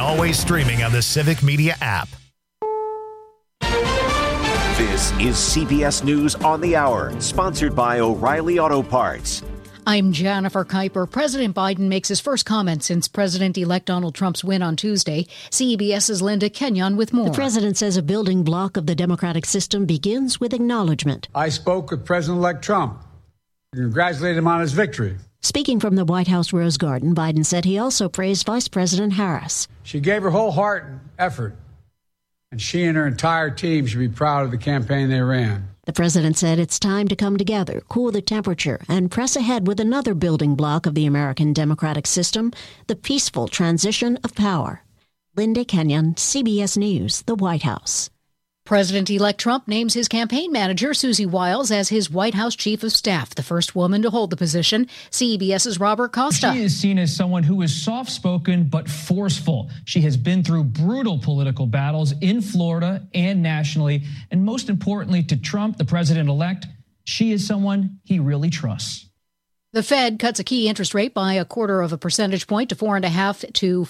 always streaming on the Civic Media app. This is CBS News on the Hour, sponsored by O'Reilly Auto Parts. I'm Jennifer Kuiper. President Biden makes his first comment since President-elect Donald Trump's win on Tuesday. CBS's Linda Kenyon with more. The president says a building block of the democratic system begins with acknowledgement. I spoke with President-elect Trump and congratulated him on his victory. Speaking from the White House Rose Garden, Biden said he also praised Vice President Harris. She gave her whole heart and effort, and she and her entire team should be proud of the campaign they ran. The president said it's time to come together, cool the temperature, and press ahead with another building block of the American democratic system, the peaceful transition of power. Linda Kenyon, CBS News, the White House. President-elect Trump names his campaign manager, Susie Wiles, as his White House chief of staff, the first woman to hold the position. CBS's Robert Costa. She is seen as someone who is soft-spoken but forceful. She has been through brutal political battles in Florida and nationally. And most importantly to Trump, the president-elect, she is someone he really trusts. The Fed cuts a key interest rate by 0.25 percentage point to 4.5% to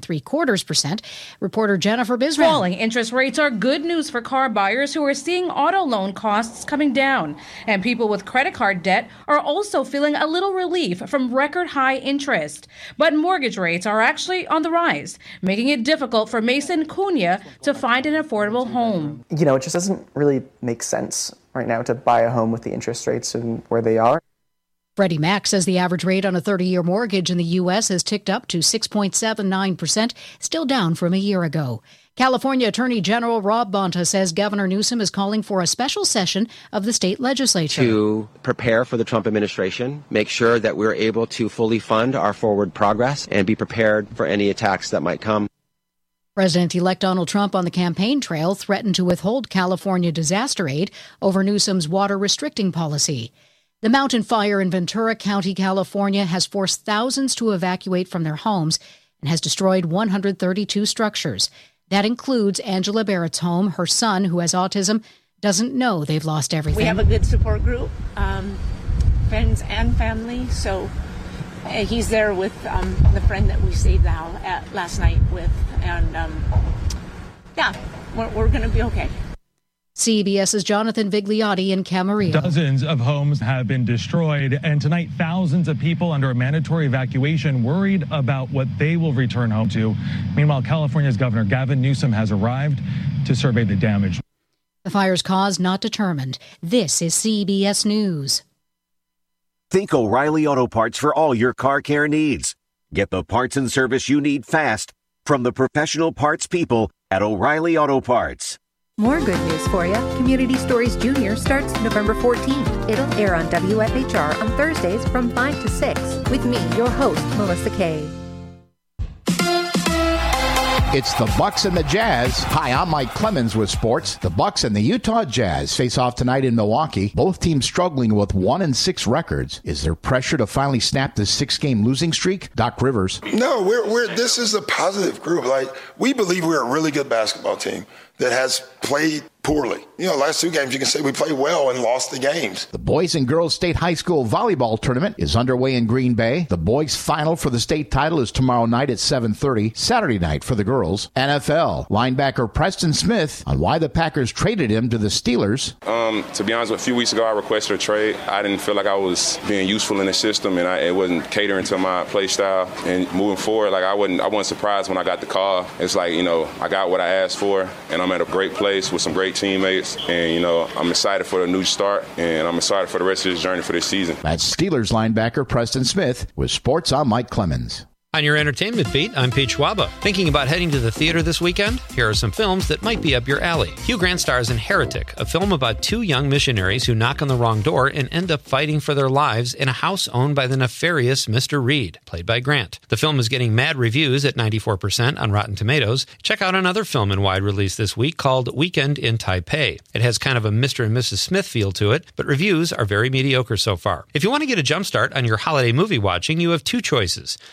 4.75%. Reporter Jennifer Bisrael. Falling interest rates are good news for car buyers who are seeing auto loan costs coming down. And people with credit card debt are also feeling a little relief from record high interest. But mortgage rates are actually on the rise, making it difficult for Mason Cunha to find an affordable home. You know, it just doesn't really make sense right now to buy a home with the interest rates and where they are. Freddie Mac says the average rate on a 30-year mortgage in the U.S. has ticked up to 6.79%, still down from a year ago. California Attorney General Rob Bonta says Governor Newsom is calling for a special session of the state legislature to prepare for the Trump administration, make sure that we're able to fully fund our forward progress and be prepared for any attacks that might come. President-elect Donald Trump on the campaign trail threatened to withhold California disaster aid over Newsom's water restricting policy. The mountain fire in Ventura County, California, has forced thousands to evacuate from their homes and has destroyed 132 structures. That includes Angela Barrett's home. Her son, who has autism, doesn't know they've lost everything. We have a good support group, friends and family. So he's there with the friend that we stayed last night with. And we're going to be okay. CBS's Jonathan Vigliotti in Camarillo. Dozens of homes have been destroyed, and tonight thousands of people under a mandatory evacuation worried about what they will return home to. Meanwhile, California's Governor Gavin Newsom has arrived to survey the damage. The fire's cause not determined. This is CBS News. Think O'Reilly Auto Parts for all your car care needs. Get the parts and service you need fast from the professional parts people at O'Reilly Auto Parts. More good news for you. Community Stories Junior starts November 14th. It'll air on WFHR on Thursdays from 5 to 6 with me, your host, Melissa Kay. It's the Bucks and the Jazz. Hi, I'm Mike Clemens with sports. The Bucks and the Utah Jazz face off tonight in Milwaukee. Both teams struggling with 1-6 records. Is there pressure to finally snap this 6-game losing streak? Doc Rivers. No, this is a positive group. We believe we're a really good basketball team that has played poorly. Last 2 games you can say we played well and lost the games. The Boys and Girls State High School Volleyball Tournament is underway in Green Bay. The boys' final for the state title is tomorrow night at 7:30, Saturday night for the girls. NFL linebacker Preston Smith on why the Packers traded him to the Steelers. To be honest, a few weeks ago I requested a trade. I didn't feel like I was being useful in the system, and it wasn't catering to my play style. And moving forward, I wasn't surprised when I got the call. It's I got what I asked for, and I'm at a great place with some great teammates, and I'm excited for the new start, and I'm excited for the rest of this journey for this season. That's Steelers linebacker Preston Smith. With sports, I'm Mike Clemens. On your entertainment beat, I'm Pete Schwaba. Thinking about heading to the theater this weekend? Here are some films that might be up your alley. Hugh Grant stars in Heretic, a film about 2 young missionaries who knock on the wrong door and end up fighting for their lives in a house owned by the nefarious Mr. Reed, played by Grant. The film is getting mad reviews at 94% on Rotten Tomatoes. Check out another film in wide release this week called Weekend in Taipei. It has kind of a Mr. and Mrs. Smith feel to it, but reviews are very mediocre so far. If you want to get a jump start on your holiday movie watching, you have 2 choices. Best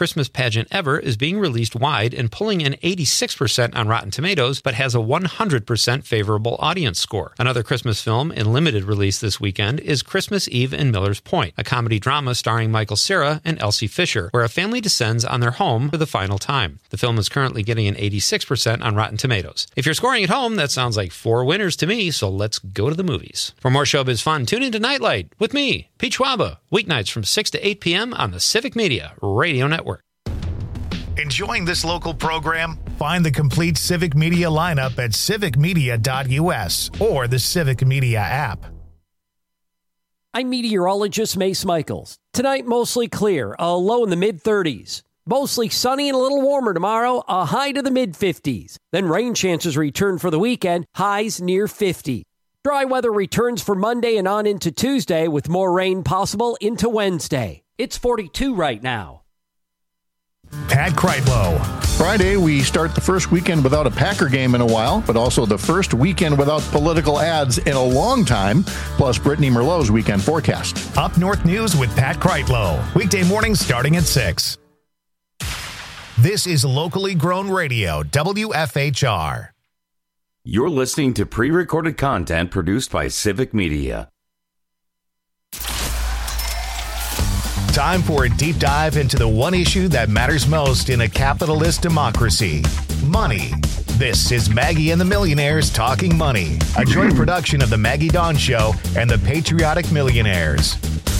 Christmas pageant ever is being released wide and pulling in 86% on Rotten Tomatoes, but has a 100% favorable audience score. Another Christmas film in limited release this weekend is Christmas Eve in Miller's Point, a comedy drama starring Michael Cera and Elsie Fisher, where a family descends on their home for the final time. The film is currently getting an 86% on Rotten Tomatoes. If you're scoring at home, that sounds like 4 winners to me, so let's go to the movies. For more showbiz fun, tune into Nightlight with me, Pete Schwaba, weeknights from 6 to 8 p.m. on the Civic Media Radio Network. Enjoying this local program? Find the complete Civic Media lineup at civicmedia.us or the Civic Media app. I'm meteorologist Mace Michaels. Tonight, mostly clear, a low in the mid-30s. Mostly sunny and a little warmer tomorrow, a high to the mid-50s. Then rain chances return for the weekend, highs near 50. Dry weather returns for Monday and on into Tuesday with more rain possible into Wednesday. It's 42 right now. Pat Kreitlow. Friday, we start the first weekend without a Packer game in a while, but also the first weekend without political ads in a long time, plus Brittany Merlot's weekend forecast. Up North News with Pat Kreitlow. Weekday mornings starting at 6. This is locally grown radio, WFHR. You're listening to pre-recorded content produced by Civic Media. Time for a deep dive into the one issue that matters most in a capitalist democracy: money. This is Maggie and the Millionaires Talking Money, a joint production of The Maggie Dawn Show and The Patriotic Millionaires.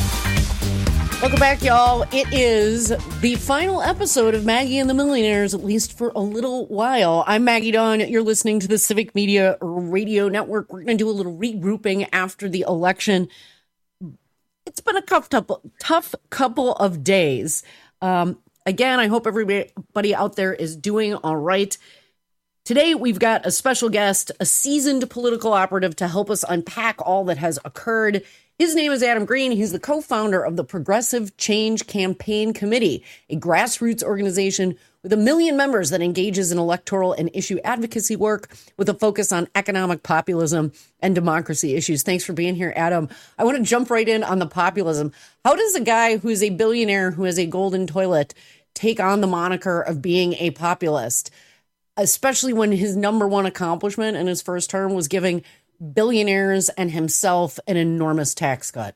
Welcome back, y'all. It is the final episode of Maggie and the Millionaires, at least for a little while. I'm Maggie Dawn. You're listening to the Civic Media Radio Network. We're going to do a little regrouping after the election. It's been a tough couple of days. Again, I hope everybody out there is doing all right. Today, we've got a special guest, a seasoned political operative to help us unpack all that has occurred. His name is Adam Green. He's the co-founder of the Progressive Change Campaign Committee, a grassroots organization with 1 million members that engages in electoral and issue advocacy work with a focus on economic populism and democracy issues. Thanks for being here, Adam. I want to jump right in on the populism. How does a guy who is a billionaire who has a golden toilet take on the moniker of being a populist, especially when his number one accomplishment in his first term was giving billionaires and himself an enormous tax cut?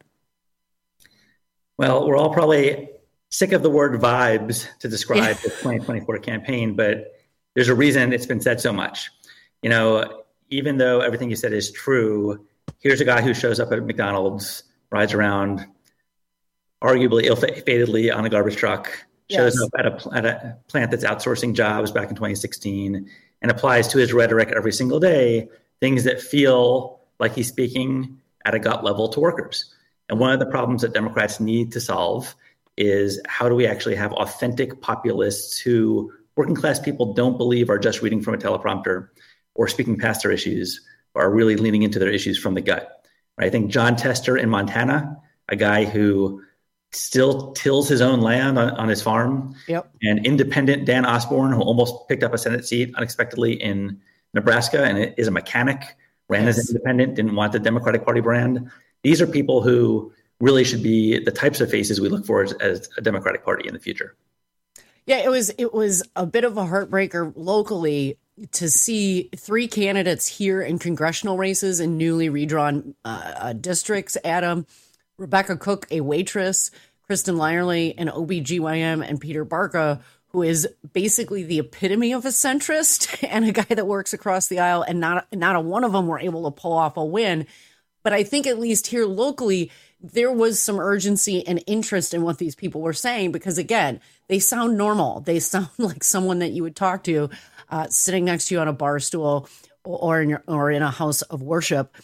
Well, we're all probably sick of the word vibes to describe the 2024 campaign, but there's a reason it's been said so much. You know, even though everything you said is true, here's a guy who shows up at McDonald's, rides around arguably ill-fatedly on a garbage truck, shows up at a plant that's outsourcing jobs back in 2016, and applies to his rhetoric every single day things that feel like he's speaking at a gut level to workers. And one of the problems that Democrats need to solve is how do we actually have authentic populists who working class people don't believe are just reading from a teleprompter or speaking past their issues, but are really leaning into their issues from the gut. Right? I think John Tester in Montana, a guy who still tills his own land on his farm, and independent Dan Osborne, who almost picked up a Senate seat unexpectedly in Nebraska and is a mechanic, ran as an independent, didn't want the Democratic Party brand. These are people who really should be the types of faces we look for as a Democratic Party in the future. Yeah, it was a bit of a heartbreaker locally to see 3 candidates here in congressional races in newly redrawn districts. Adam, Rebecca Cook, a waitress, Kristen Lyerly, an OBGYN, and Peter Barca, who is basically the epitome of a centrist and a guy that works across the aisle, and not a one of them were able to pull off a win. But I think at least here locally, there was some urgency and interest in what these people were saying, because again, they sound normal. They sound like someone that you would talk to sitting next to you on a bar stool or in a house of worship.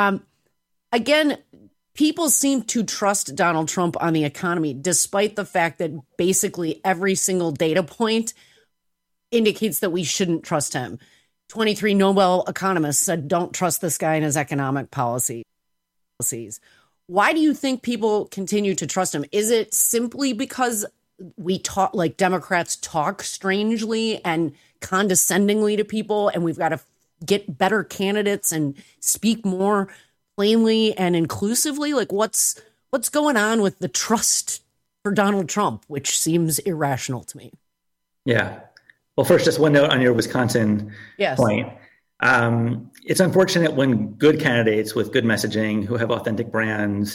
Again, people seem to trust Donald Trump on the economy, despite the fact that basically every single data point indicates that we shouldn't trust him. 23 Nobel economists said, don't trust this guy and his economic policies. Why do you think people continue to trust him? Is it simply because we talk, like Democrats talk strangely and condescendingly to people, and we've got to get better candidates and speak more plainly and inclusively? Like what's going on with the trust for Donald Trump, which seems irrational to me. Yeah. Well, first, just one note on your Wisconsin point. It's unfortunate when good candidates with good messaging who have authentic brands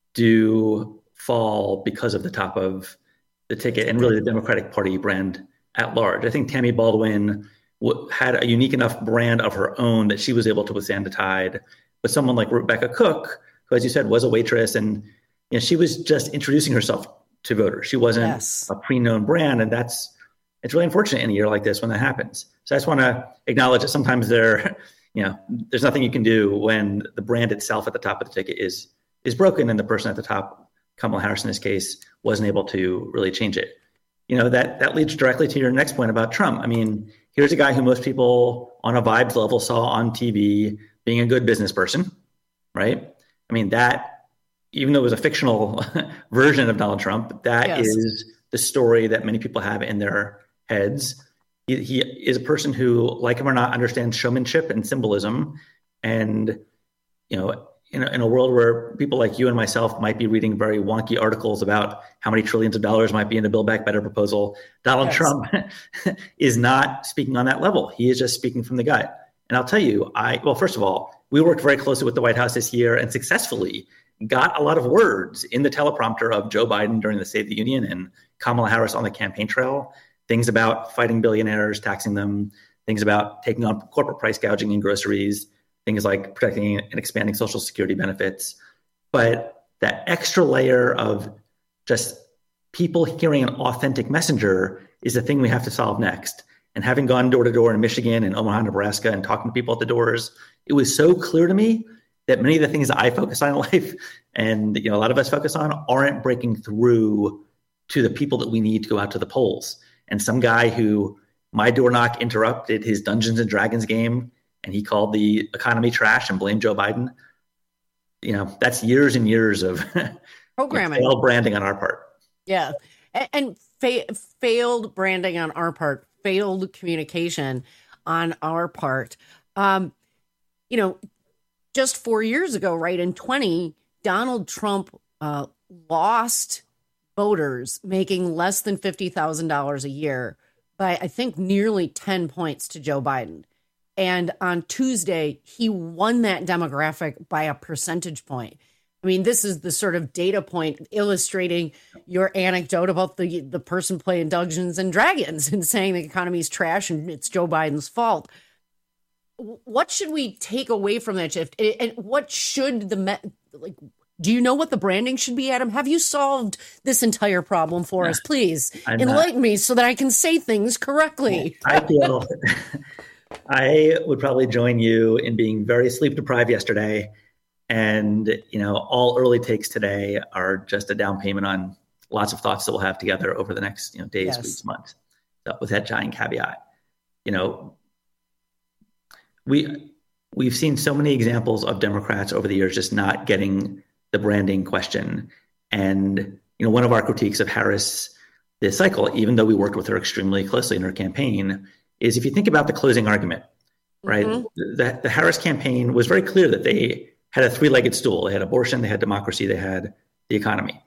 do fall because of the top of the ticket and really the Democratic Party brand at large. I think Tammy Baldwin had a unique enough brand of her own that she was able to withstand the tide. But someone like Rebecca Cook, who, as you said, was a waitress, and she was just introducing herself to voters. She wasn't a pre-known brand, and it's really unfortunate in a year like this when that happens. So I just want to acknowledge that sometimes there's nothing you can do when the brand itself at the top of the ticket is broken, and the person at the top, Kamala Harris in this case, wasn't able to really change it. That leads directly to your next point about Trump. I mean, here's a guy who most people on a vibes level saw on TV being a good business person, right? I mean, that, even though it was a fictional version of Donald Trump, that is the story that many people have in their heads. He is a person who, like him or not, understands showmanship and symbolism. And, in a world where people like you and myself might be reading very wonky articles about how many trillions of dollars might be in the Build Back Better proposal, Donald Trump is not speaking on that level. He is just speaking from the gut. And I'll tell you, first of all, we worked very closely with the White House this year and successfully got a lot of words in the teleprompter of Joe Biden during the State of the Union and Kamala Harris on the campaign trail. Things about fighting billionaires, taxing them, things about taking on corporate price gouging in groceries, things like protecting and expanding Social Security benefits. But that extra layer of just people hearing an authentic messenger is the thing we have to solve next. And having gone door to door in Michigan and Omaha, Nebraska, and talking to people at the doors, it was so clear to me that many of the things that I focus on in life and a lot of us focus on aren't breaking through to the people that we need to go out to the polls. And some guy who my door knock interrupted his Dungeons and Dragons game and he called the economy trash and blamed Joe Biden. That's years and years of programming, failed branding on our part. Yeah. And failed branding on our part, failed communication on our part. Just 4 years ago, right, in 2020, Donald Trump lost voters making less than $50,000 a year by, I think, nearly 10 points to Joe Biden. And on Tuesday, he won that demographic by a percentage point. I mean, this is the sort of data point illustrating your anecdote about the person playing Dungeons and Dragons and saying the economy is trash and it's Joe Biden's fault. What should we take away from that shift? And what should do you know what the branding should be, Adam? Have you solved this entire problem for us? Please enlighten me so that I can say things correctly. I feel I would probably join you in being very sleep deprived yesterday. And, all early takes today are just a down payment on lots of thoughts that we'll have together over the next, days, weeks, months. So with that giant caveat, we've seen so many examples of Democrats over the years just not getting the branding question. And, one of our critiques of Harris this cycle, even though we worked with her extremely closely in her campaign, is if you think about the closing argument, right? Mm-hmm. The Harris campaign was very clear that they had a three-legged stool. They had abortion, they had democracy, they had the economy.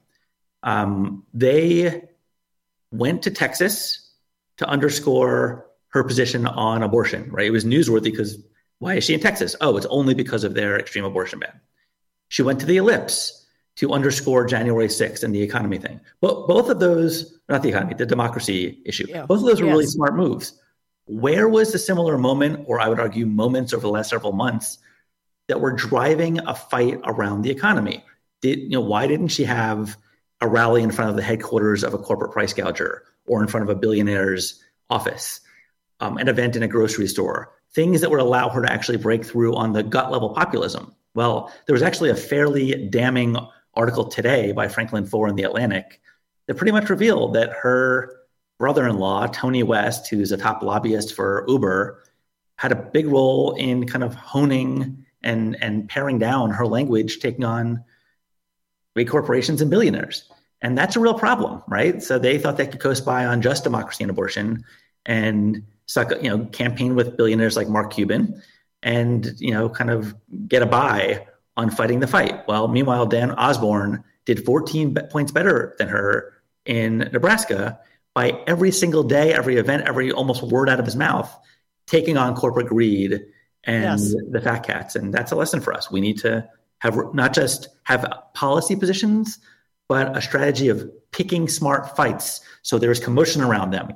They went to Texas to underscore her position on abortion, right? It was newsworthy because why is she in Texas? Oh, it's only because of their extreme abortion ban. She went to the Ellipse to underscore January 6th and the economy thing. But both of those, not the economy, the democracy issue, both of those were really smart moves. Where was the similar moment, or I would argue moments over the last several months, that were driving a fight around the economy? Why didn't she have a rally in front of the headquarters of a corporate price gouger or in front of a billionaire's office, an event in a grocery store, things that would allow her to actually break through on the gut level populism? Well, there was actually a fairly damning article today by Franklin Foer in The Atlantic that pretty much revealed that her brother-in-law, Tony West, who's a top lobbyist for Uber, had a big role in kind of honing and paring down her language, taking on big corporations and billionaires. And that's a real problem, right? So they thought they could coast by on just democracy and abortion and campaign with billionaires like Mark Cuban and, kind of get a buy on fighting the fight. Well, meanwhile, Dan Osborne did 14 points better than her in Nebraska by every single day, every event, every almost word out of his mouth, taking on corporate greed and the fat cats. And that's a lesson for us. We need to have not just have policy positions, but a strategy of picking smart fights. So there's commotion around them,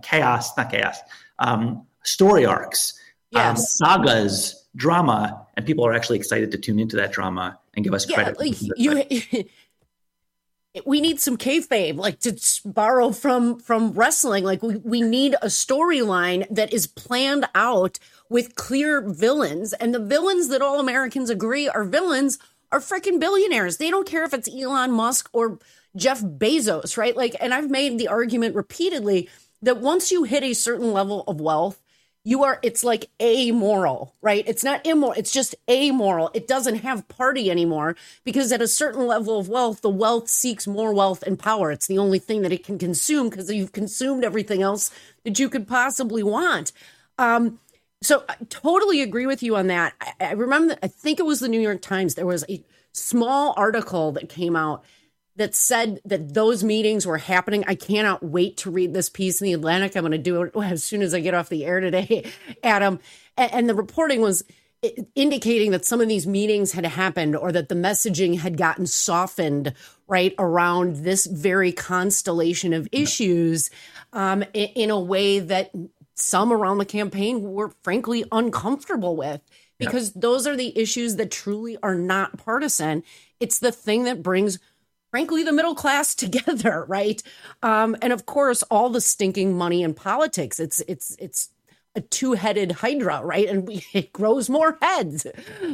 story arcs, sagas, drama, and people are actually excited to tune into that drama and give us credit. We need some kayfabe, like to borrow from wrestling. Like we need a storyline that is planned out with clear villains, and the villains that all Americans agree are villains are freaking billionaires. They don't care if it's Elon Musk or Jeff Bezos, right? Like, and I've made the argument repeatedly that once you hit a certain level of wealth, it's like amoral, right? It's not immoral. It's just amoral. It doesn't have party anymore because at a certain level of wealth, the wealth seeks more wealth and power. It's the only thing that it can consume because you've consumed everything else that you could possibly want. So I totally agree with you on that. I remember, I think it was the New York Times. There was a small article that came out that said that those meetings were happening. I cannot wait to read this piece in The Atlantic. I'm going to do it as soon as I get off the air today, Adam. And the reporting was indicating that some of these meetings had happened or that the messaging had gotten softened right around this very constellation of issues in a way that some around the campaign were frankly uncomfortable with, because those are the issues that truly are not partisan. It's the thing that brings, frankly, the middle class together, right? And of course, all the stinking money in politics. It's a two-headed hydra, right? And it grows more heads.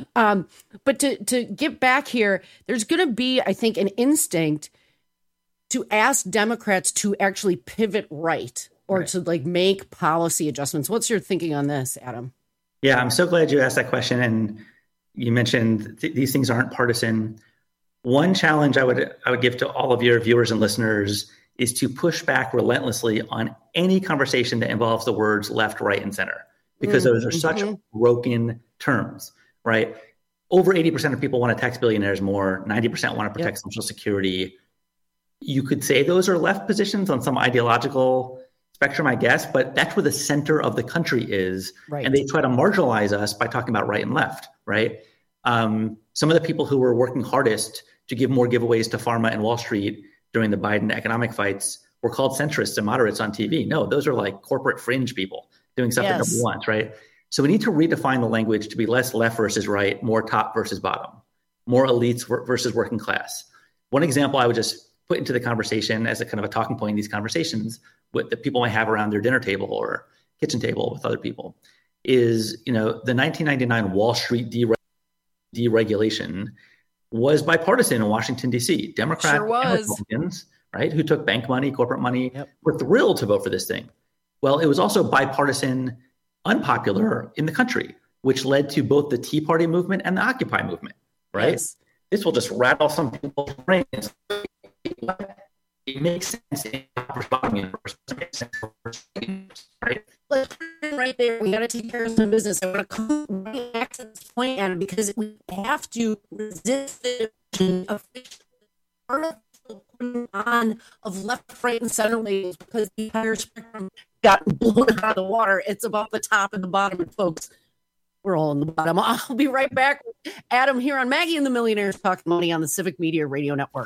But to get back here, there's going to be, I think, an instinct to ask Democrats to actually pivot right or to like make policy adjustments. What's your thinking on this, Adam? Yeah, I'm so glad you asked that question. And you mentioned these things aren't partisan. One challenge I would give to all of your viewers and listeners is to push back relentlessly on any conversation that involves the words left, right, and center, because those are such broken terms, right? Over 80% of people want to tax billionaires more. 90% want to protect Social Security. You could say those are left positions on some ideological spectrum, I guess, but that's where the center of the country is. Right. And they try to marginalize us by talking about right and left, right? Some of the people who were working hardest to give more giveaways to pharma and Wall Street during the Biden economic fights were called centrists and moderates on TV. No, those are like corporate fringe people doing stuff that nobody wants, right? So we need to redefine the language to be less left versus right, more top versus bottom, more elites versus working class. One example I would just put into the conversation as a kind of a talking point in these conversations that people might have around their dinner table or kitchen table with other people is, the 1999 Wall Street deregulation was bipartisan in Washington, D.C. Democrats and Republicans, right, who took bank money, corporate money, were thrilled to vote for this thing. Well, it was also bipartisan, unpopular in the country, which led to both the Tea Party movement and the Occupy movement, right? Yes. This will just rattle some people's brains. It makes sense in the bottom universe. It makes sense for right? Right there, we got to take care of some business. I want to come right back to this point, Adam, because we have to resist the on of left, right, and center labels because the entire spectrum got blown out of the water. It's about the top and the bottom, and folks, we're all in the bottom. I'll be right back with Adam here on Maggie and the Millionaires Talking Money on the Civic Media Radio Network.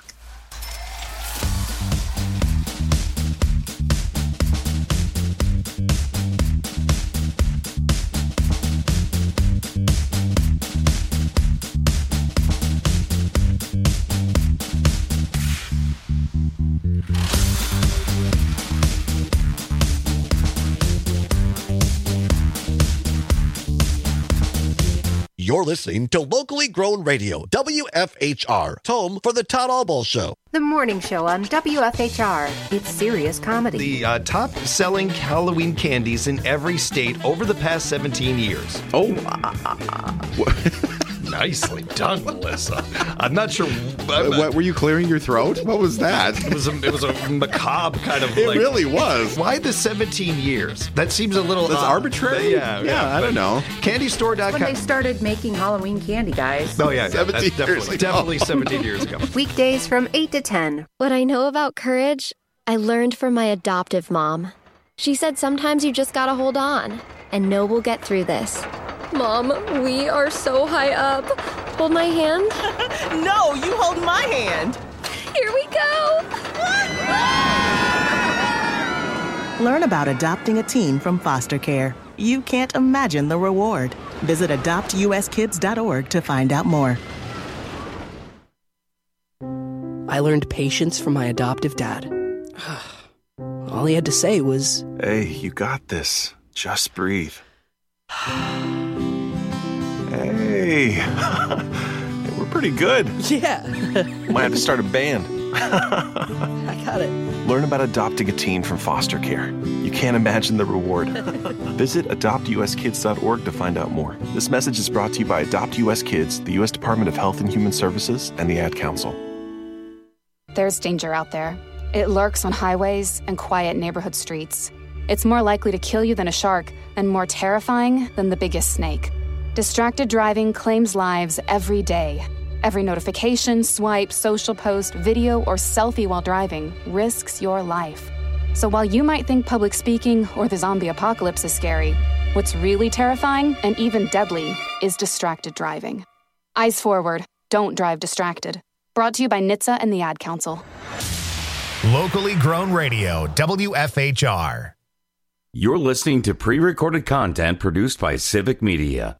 You're listening to locally grown radio, WFHR, home for the Todd Albaugh Show. The morning show on WFHR. It's serious comedy. The top-selling Halloween candies in every state over the past 17 years. Oh, nicely done, Melissa. I'm not sure. What were you clearing your throat? What was that? It was a macabre kind of. It really was. Why the 17 years? That seems a little. That's arbitrary. Yeah. I don't know. CandyStore.com. When they started making Halloween candy, guys. Oh yeah, definitely 17 years ago. Weekdays from 8 to 10. What I know about courage I learned from my adoptive mom. She said sometimes you just gotta hold on and know we'll get through this. Mom, we are so high up. Hold my hand. No, you hold my hand. Here we go. Learn about adopting a teen from foster care. You can't imagine the reward. Visit adoptuskids.org to find out more. I learned patience from my adoptive dad. All he had to say was, "Hey, you got this. Just breathe." Hey, we're pretty good. Yeah. Might have to start a band. I got it. Learn about adopting a teen from foster care. You can't imagine the reward. Visit adoptuskids.org to find out more. This message is brought to you by Adopt US Kids, the U.S. Department of Health and Human Services, and the Ad Council. There's danger out there. It lurks on highways and quiet neighborhood streets. It's more likely to kill you than a shark and more terrifying than the biggest snake. Distracted driving claims lives every day. Every notification, swipe, social post, video, or selfie while driving risks your life. So while you might think public speaking or the zombie apocalypse is scary, what's really terrifying and even deadly is distracted driving. Eyes forward. Don't drive distracted. Brought to you by NHTSA and the Ad Council. Locally grown radio, WFHR. You're listening to pre-recorded content produced by Civic Media.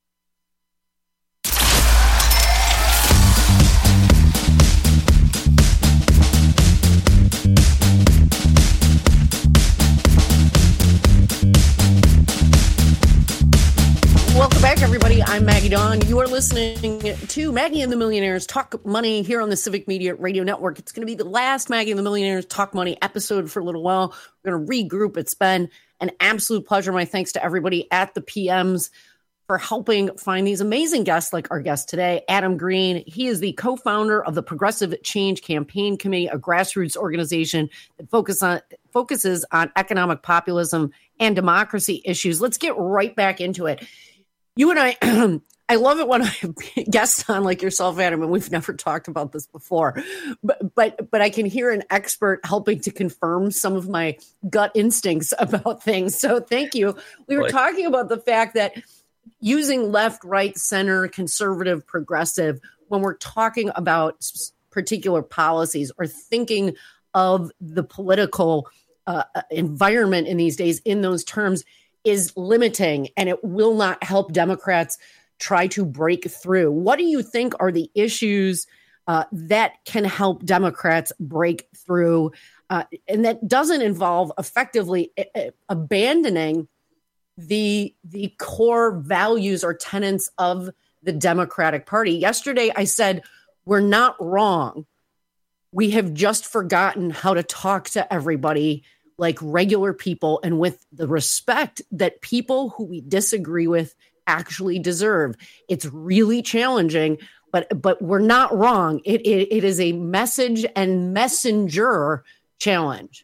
Welcome back, everybody. I'm Maggie Dawn. You are listening to Maggie and the Millionaires Talk Money here on the Civic Media Radio Network. It's going to be the last Maggie and the Millionaires Talk Money episode for a little while. We're going to regroup. It's been an absolute pleasure. My thanks to everybody at the PMs for helping find these amazing guests like our guest today, Adam Green. He is the co-founder of the Progressive Change Campaign Committee, a grassroots organization that focuses on economic populism and democracy issues. Let's get right back into it. You and I love it when I have guests on like yourself, Adam, and we've never talked about this before, but I can hear an expert helping to confirm some of my gut instincts about things. So thank you. We were talking about the fact that using left, right, center, conservative, progressive, when we're talking about particular policies or thinking of the political environment in these days in those terms is limiting, and it will not help Democrats try to break through. What do you think are the issues that can help Democrats break through, and that doesn't involve effectively abandoning the core values or tenets of the Democratic Party? Yesterday, I said, we're not wrong. We have just forgotten how to talk to everybody like regular people and with the respect that people who we disagree with actually deserve. It's really challenging, but we're not wrong. It is a message and messenger challenge.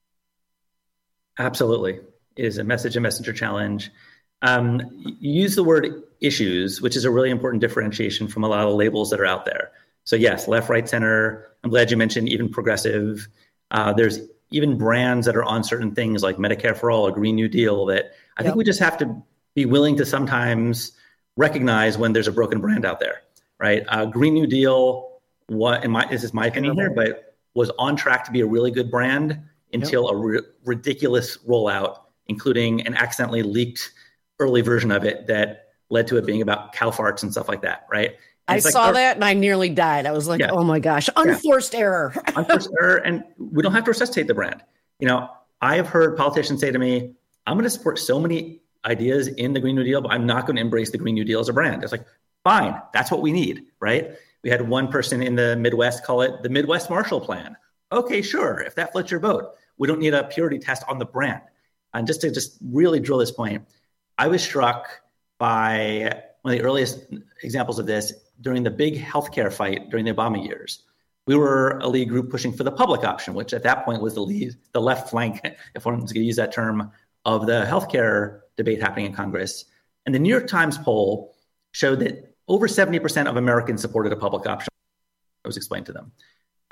Absolutely. It is a message and messenger challenge. You use the word issues, which is a really important differentiation from a lot of labels that are out there. So yes, left, right, center. I'm glad you mentioned even progressive. There's even brands that are on certain things like Medicare for All or Green New Deal that I think we just have to be willing to sometimes recognize when there's a broken brand out there, right? Green New Deal, this is my opinion here, but was on track to be a really good brand until a ridiculous rollout, including an accidentally leaked early version of it that led to it being about cow farts and stuff like that, right? I saw that and I nearly died. I was like, oh my gosh, unforced error. Unforced error. And we don't have to resuscitate the brand. You know, I have heard politicians say to me, I'm going to support so many ideas in the Green New Deal, but I'm not going to embrace the Green New Deal as a brand. It's like, fine, that's what we need, right? We had one person in the Midwest call it the Midwest Marshall Plan. Okay, sure. If that floats your boat, we don't need a purity test on the brand. And just to really drill this point, I was struck by one of the earliest examples of this during the big healthcare fight during the Obama years. We were a lead group pushing for the public option, which at that point was the left flank, if one was going to use that term, of the healthcare debate happening in Congress. And the New York Times poll showed that over 70% of Americans supported a public option. It was explained to them.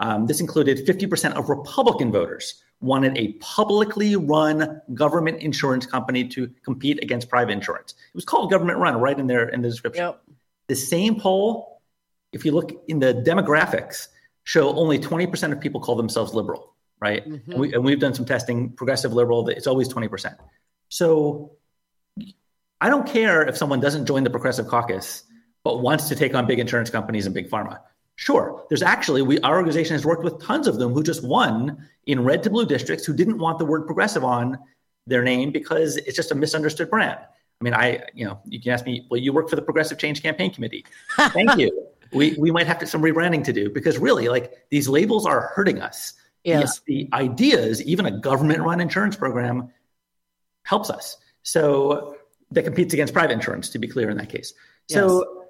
This included 50% of Republican voters wanted a publicly run government insurance company to compete against private insurance. It was called government run right in there in the description. Yep. The same poll, if you look in the demographics, show only 20% of people call themselves liberal, right? Mm-hmm. And we've done some testing, progressive liberal, it's always 20%. So I don't care if someone doesn't join the Progressive Caucus, but wants to take on big insurance companies and big pharma. Sure, there's actually, our organization has worked with tons of them who just won in red to blue districts who didn't want the word progressive on their name because it's just a misunderstood brand. I mean, you can ask me, well, you work for the Progressive Change Campaign Committee. Thank you. We might have some rebranding to do because really, like, these labels are hurting us. Yes. The ideas, even a government-run insurance program, helps us. So that competes against private insurance, to be clear in that case. So,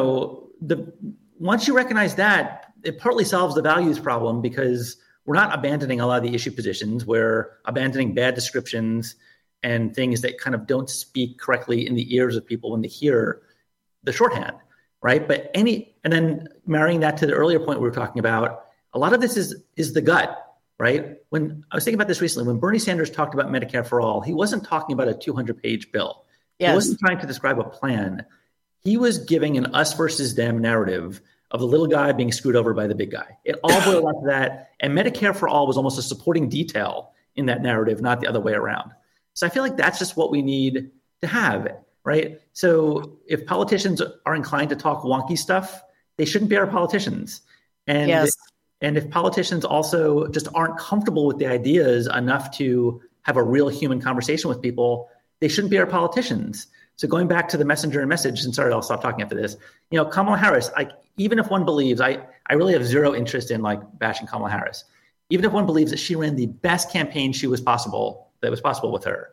once you recognize that, it partly solves the values problem because we're not abandoning a lot of the issue positions. We're abandoning bad descriptions and things that kind of don't speak correctly in the ears of people when they hear the shorthand, right? And then marrying that to the earlier point we were talking about, a lot of this is the gut, right? When I was thinking about this recently, when Bernie Sanders talked about Medicare for All, he wasn't talking about a 200-page bill. Yes. He wasn't trying to describe a plan. He was giving an us versus them narrative of the little guy being screwed over by the big guy. It all boiled down to that. And Medicare for All was almost a supporting detail in that narrative, not the other way around. So I feel like that's just what we need to have, right? So if politicians are inclined to talk wonky stuff, they shouldn't be our politicians. And, and if politicians also just aren't comfortable with the ideas enough to have a real human conversation with people, they shouldn't be our politicians. So going back to the messenger and message, and sorry, I'll stop talking after this. Kamala Harris, even if one believes, I really have zero interest in bashing Kamala Harris. Even if one believes that she ran the best campaign that was possible with her.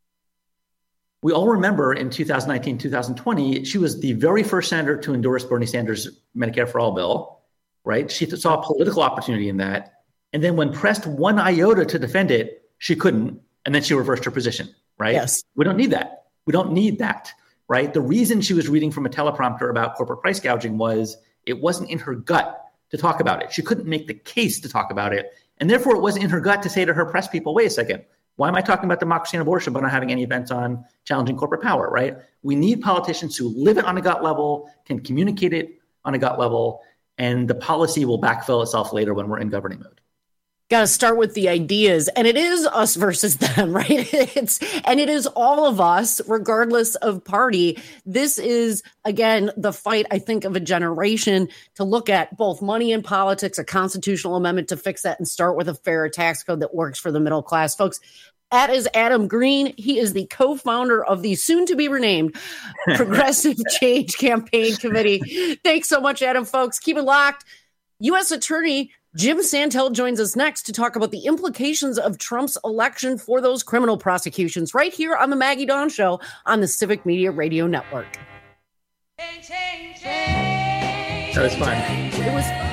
We all remember in 2019, 2020, she was the very first senator to endorse Bernie Sanders' Medicare for All bill, right? She saw a political opportunity in that. And then when pressed one iota to defend it, she couldn't. And then she reversed her position, right? Yes. We don't need that. We don't need that, right? The reason she was reading from a teleprompter about corporate price gouging was it wasn't in her gut to talk about it. She couldn't make the case to talk about it. And therefore, it wasn't in her gut to say to her press people, wait a second, why am I talking about democracy and abortion but not having any events on challenging corporate power, right? We need politicians who live it on a gut level, can communicate it on a gut level, and the policy will backfill itself later when we're in governing mode. Got to start with the ideas, and it is us versus them, right? It is all of us, regardless of party. This is, again, the fight, I think, of a generation to look at both money and politics, a constitutional amendment to fix that, and start with a fairer tax code that works for the middle class. Folks, that is Adam Green. He is the co-founder of the soon-to-be renamed Progressive Change Campaign Committee. Thanks so much, Adam, folks. Keep it locked. U.S. Attorney Jim Santel joins us next to talk about the implications of Trump's election for those criminal prosecutions right here on the Maggie Dawn Show on the Civic Media Radio Network. That was fun. It was fun.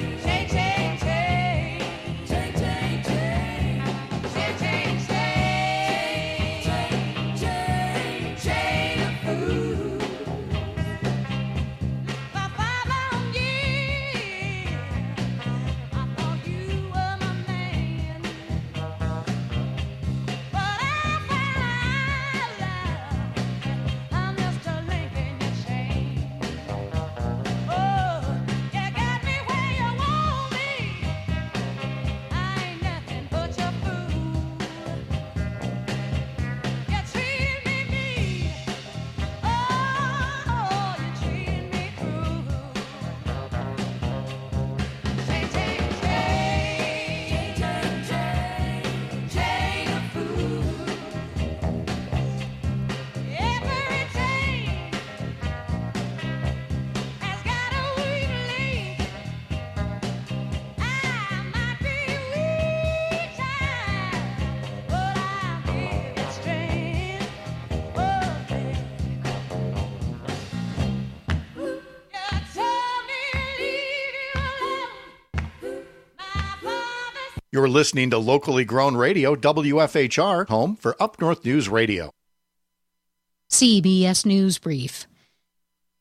You're listening to locally grown radio, WFHR, home for Up North News Radio. CBS News Brief.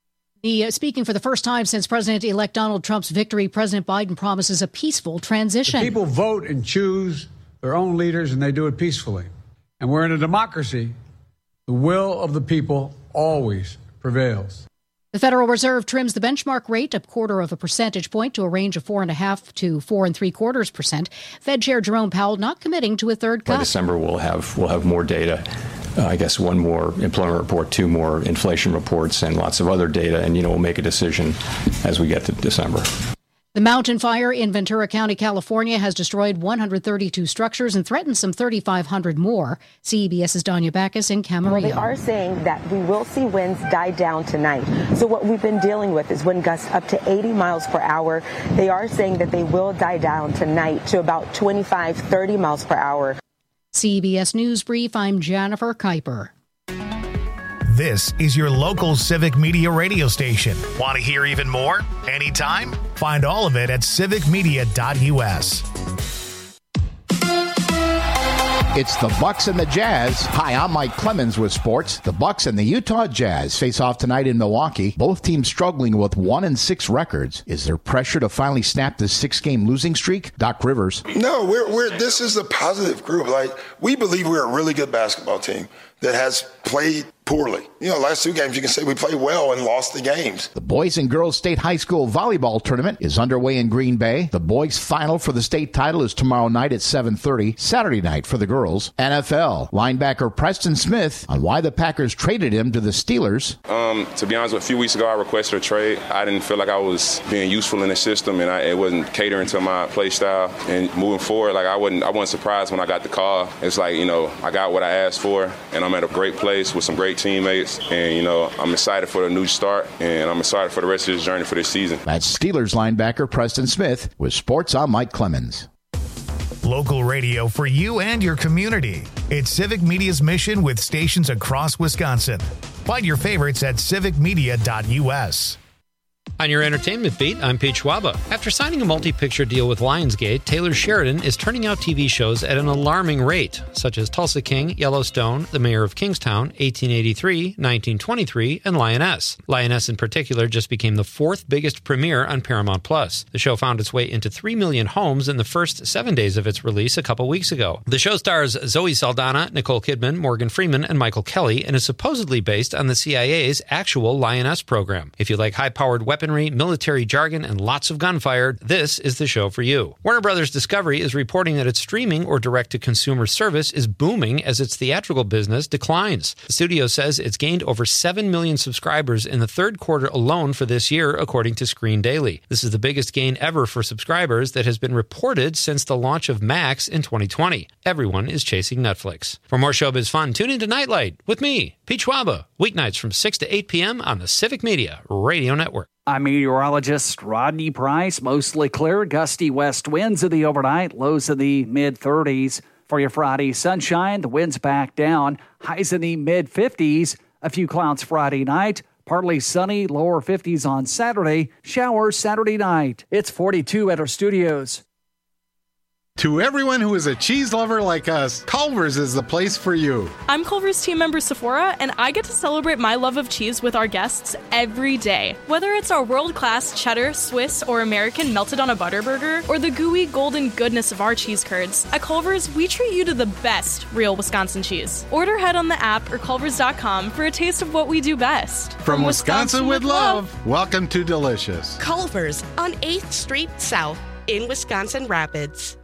Speaking for the first time since President-elect Donald Trump's victory, President Biden promises a peaceful transition. The people vote and choose their own leaders, and they do it peacefully. And we're in a democracy. The will of the people always prevails. The Federal Reserve trims the benchmark rate a 0.25 percentage point to a range of 4.5% to 4.75%. Fed Chair Jerome Powell not committing to a third cut. By December, we'll have more data. I guess one more employment report, two more inflation reports, and lots of other data. And, we'll make a decision as we get to December. The mountain fire in Ventura County, California, has destroyed 132 structures and threatened some 3,500 more. CBS's Danya Backus in Camarillo. Well, they are saying that we will see winds die down tonight. So what we've been dealing with is wind gusts up to 80 miles per hour. They are saying that they will die down tonight to about 25, 30 miles per hour. CBS News Brief, I'm Jennifer Kuiper. This is your local Civic Media radio station. Want to hear even more? Anytime? Find all of it at civicmedia.us. It's the Bucks and the Jazz. Hi, I'm Mike Clemens with sports. The Bucks and the Utah Jazz face off tonight in Milwaukee. Both teams struggling with 1-6 records. Is there pressure to finally snap this 6-game losing streak? Doc Rivers. No, this is a positive group. We believe we're a really good basketball team that has played poorly. Last two games you can say we played well and lost the games. The Boys and Girls State High School Volleyball Tournament is underway in Green Bay. The boys' final for the state title is tomorrow night at 7:30, Saturday night for the girls. NFL linebacker Preston Smith on why the Packers traded him to the Steelers. To be honest, a few weeks ago I requested a trade. I didn't feel like I was being useful in the system, and it wasn't catering to my play style. And moving forward, I wasn't surprised when I got the call. It's I got what I asked for, and I'm at a great place with some great teammates, and I'm excited for the new start, and I'm excited for the rest of this journey for this season. That's Steelers linebacker Preston Smith. With sports, I'm Mike Clemens. Local radio for you and your community. It's Civic Media's mission with stations across Wisconsin. Find your favorites at civicmedia.us. On your entertainment beat, I'm Pete Schwaba. After signing a multi-picture deal with Lionsgate, Taylor Sheridan is turning out TV shows at an alarming rate, such as Tulsa King, Yellowstone, The Mayor of Kingstown, 1883, 1923, and Lioness. Lioness in particular just became the 4th biggest premiere on Paramount+. The show found its way into 3 million homes in the first 7 days of its release a couple weeks ago. The show stars Zoe Saldana, Nicole Kidman, Morgan Freeman, and Michael Kelly, and is supposedly based on the CIA's actual Lioness program. If you like high-powered weaponry, military jargon, and lots of gunfire, this is the show for you. Warner Brothers Discovery is reporting that its streaming or direct-to-consumer service is booming as its theatrical business declines. The studio says it's gained over 7 million subscribers in the third quarter alone for this year, according to Screen Daily. This is the biggest gain ever for subscribers that has been reported since the launch of Max in 2020. Everyone is chasing Netflix. For more showbiz fun, tune into Nightlight with me, Pete Schwaba, weeknights from 6 to 8 p.m. on the Civic Media Radio Network. I'm meteorologist Rodney Price. Mostly clear, gusty west winds in the overnight, lows in the mid-30s. For your Friday sunshine, the winds back down, highs in the mid-50s. A few clouds Friday night, partly sunny, lower 50s on Saturday, showers Saturday night. It's 42 at our studios. To everyone who is a cheese lover like us, Culver's is the place for you. I'm Culver's team member Sephora, and I get to celebrate my love of cheese with our guests every day. Whether it's our world-class cheddar, Swiss, or American melted on a butter burger, or the gooey golden goodness of our cheese curds, at Culver's, we treat you to the best real Wisconsin cheese. Order ahead on the app or culvers.com for a taste of what we do best. From Wisconsin with love, welcome to Delicious. Culver's on 8th Street South in Wisconsin Rapids.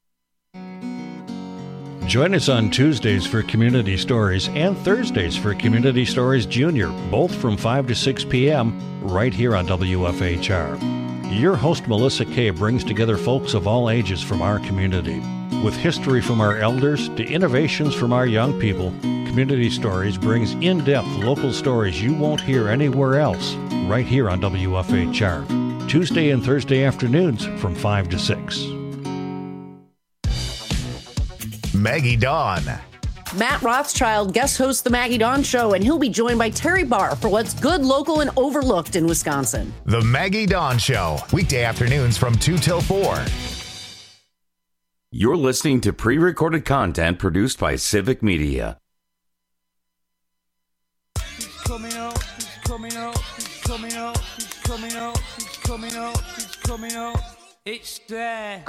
Join us on Tuesdays for Community Stories and Thursdays for Community Stories Junior, both from 5 to 6 p.m. right here on WFHR. Your host, Melissa Kay, brings together folks of all ages from our community. With history from our elders to innovations from our young people, Community Stories brings in-depth local stories you won't hear anywhere else right here on WFHR. Tuesday and Thursday afternoons from 5 to 6. Maggie Dawn. Matt Rothschild guest hosts the Maggie Dawn Show, and he'll be joined by Terry Barr for what's good, local, and overlooked in Wisconsin. The Maggie Dawn Show, weekday afternoons from 2 till 4. You're listening to pre-recorded content produced by Civic Media. coming out, he's coming out, he's coming out, he's coming out, he's coming out, he's coming out. It's there.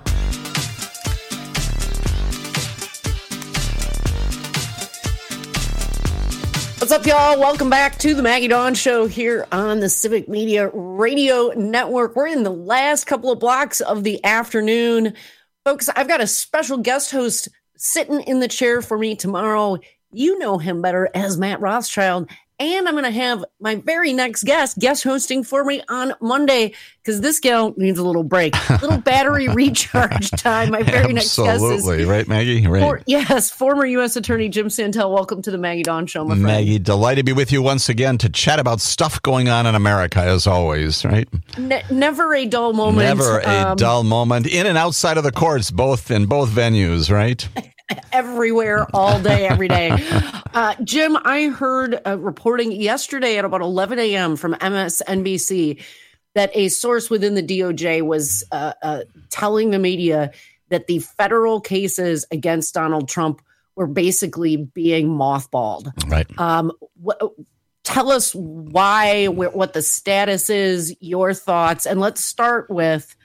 What's up, y'all? Welcome back to the Maggie Dawn Show here on the Civic Media Radio Network. We're in the last couple of blocks of the afternoon. Folks, I've got a special guest host sitting in the chair for me tomorrow. You know him better as Matt Rothschild. And I'm going to have my very next guest hosting for me on Monday, because this gal needs a little break, a little battery recharge time. My very next guest is... Absolutely. Right, Maggie? Right. Former U.S. Attorney Jim Santel. Welcome to the Maggie Dawn Show, my friend. Maggie, delighted to be with you once again to chat about stuff going on in America, as always, right? Never a dull moment. Never a dull moment. In and outside of the courts, in both venues, right? Everywhere, all day, every day. Jim, I heard reporting yesterday at about 11 a.m. from MSNBC that a source within the DOJ was telling the media that the federal cases against Donald Trump were basically being mothballed. Right. Tell us why, what the status is, your thoughts, and let's start with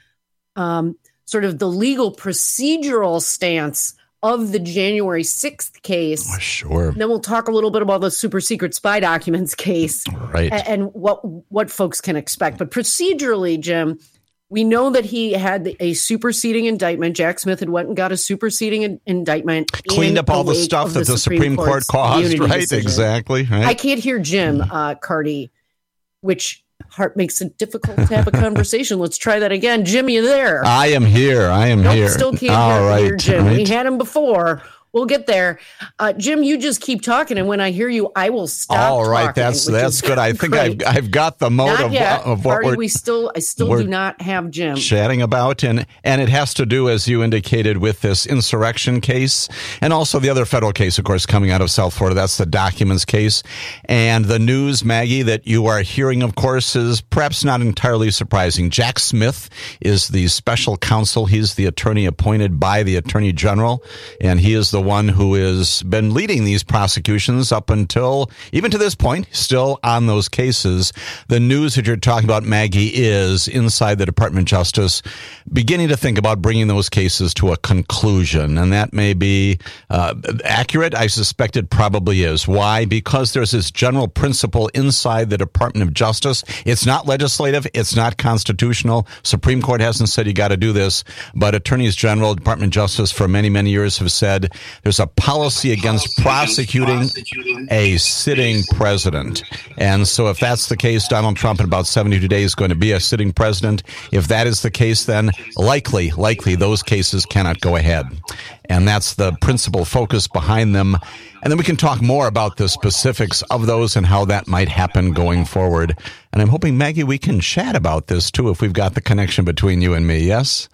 sort of the legal procedural stance of the January 6th case. Sure. Then we'll talk a little bit about the super secret spy documents case, right, and what folks can expect. But procedurally, Jim, we know that he had a superseding indictment. Jack Smith had went and got a superseding indictment. Cleaned up all the stuff that the Supreme Court caused, right? Decision. Exactly. Right. I can't hear Jim Cardi, which heart makes it difficult to have a conversation. Let's try that again. Jim, you there? I am here. Here. Still can't hear Jim. Right. We had him before. We'll get there. Jim, you just keep talking, and when I hear you, I will stop. All right, talking, that's good. I think I've got the mode of what Marty, I still do not have Jim chatting about, and it has to do, as you indicated, with this insurrection case, and also the other federal case, of course, coming out of South Florida. That's the documents case, and the news, Maggie, that you are hearing, of course, is perhaps not entirely surprising. Jack Smith is the special counsel. He's the attorney appointed by the Attorney General, and he is the one who has been leading these prosecutions up until, even to this point, still on those cases. The news that you're talking about, Maggie, is inside the Department of Justice beginning to think about bringing those cases to a conclusion. And that may be accurate. I suspect it probably is. Why? Because there's this general principle inside the Department of Justice. It's not legislative. It's not constitutional. Supreme Court hasn't said you got to do this. But attorneys general, Department of Justice for many, many years have said there's a policy against prosecuting a sitting president. And so if that's the case, Donald Trump in about 72 days is going to be a sitting president. If that is the case, then likely those cases cannot go ahead. And that's the principal focus behind them. And then we can talk more about the specifics of those and how that might happen going forward. And I'm hoping, Maggie, we can chat about this too if we've got the connection between you and me, yes?